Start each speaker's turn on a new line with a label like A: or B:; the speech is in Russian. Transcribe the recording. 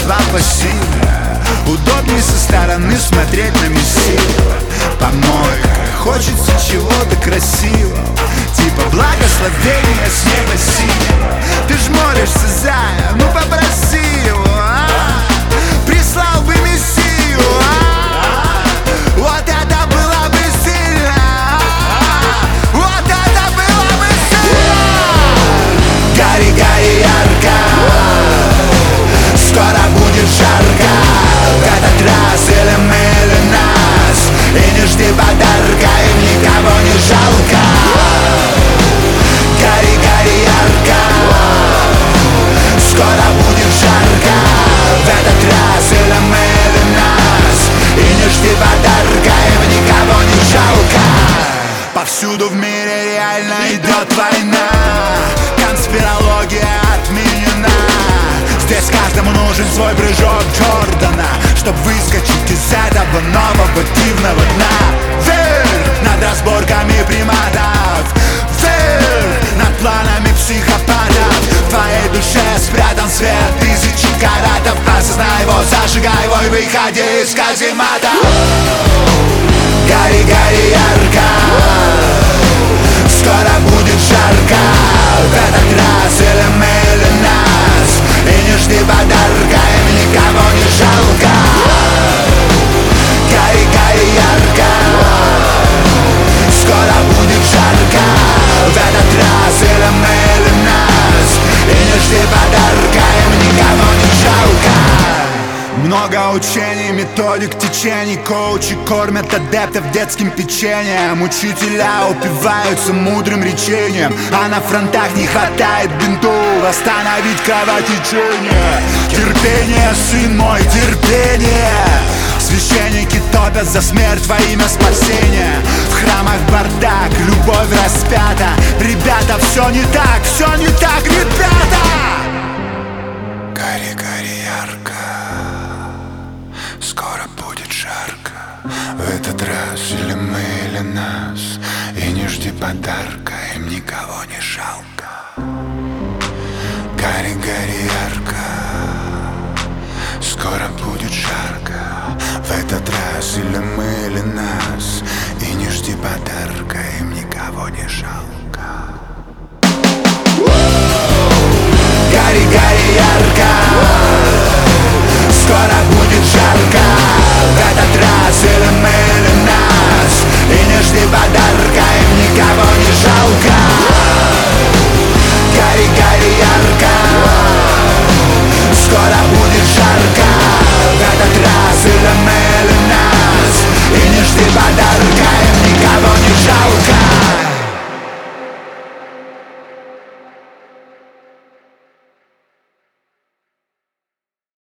A: два пассивные. Удобнее со стороны смотреть на мессив. Помойка, хочется чего-то красивого, типа благословения с неба синего. Ты ж молишься, зая, ну попроси его, прислал бы мессию, вот это было бы сильно, вот это было бы сильно. Гори, гори ярко, скоро будет жарко. В этот раз или мы, или нас. И не жди подарка, им никого не жалко. Гори, гори ярко, скоро будет жарко. В этот раз или мы, или нас. И не жди подарка, им никого не жалко. Повсюду в мире реально идет война. Конспирология отменена. Здесь каждому нужен свой прыжок Джордана, чтоб выскочить из этого нового дивного дна. Вверх над разборками приматов, вверх над планами психопатов. В твоей душе спрятан свет тысячи каратов. Осознай его, зажигай его и выходи из каземата. Гори, гори ярко, скоро будет жарко. В этот раз или мы, или нас. И не жди подарка, им никого не жалко. Гори, гори ярко, скоро будет жарко. В этот раз или мы, или нас. И не жди подарка, им никого не жалко. Много учений, методик, течений. Коучи кормят адептов детским печеньем. Учителя упиваются мудрым речением, а на фронтах не хватает бинтов остановить кровотечение. Терпение, сын мой, терпение. Священники топят за смерть во имя спасения. В храмах бардак, любовь распята. Ребята, все не так, ребята. Гори, гори ярко, скоро будет жарко. В этот раз или мы, или нас. И не жди подарка, им никого не жалко. Гори, гори ярко, скоро будет жарко. В этот раз или мы, или нас. И не жди подарка, им никого не жалко.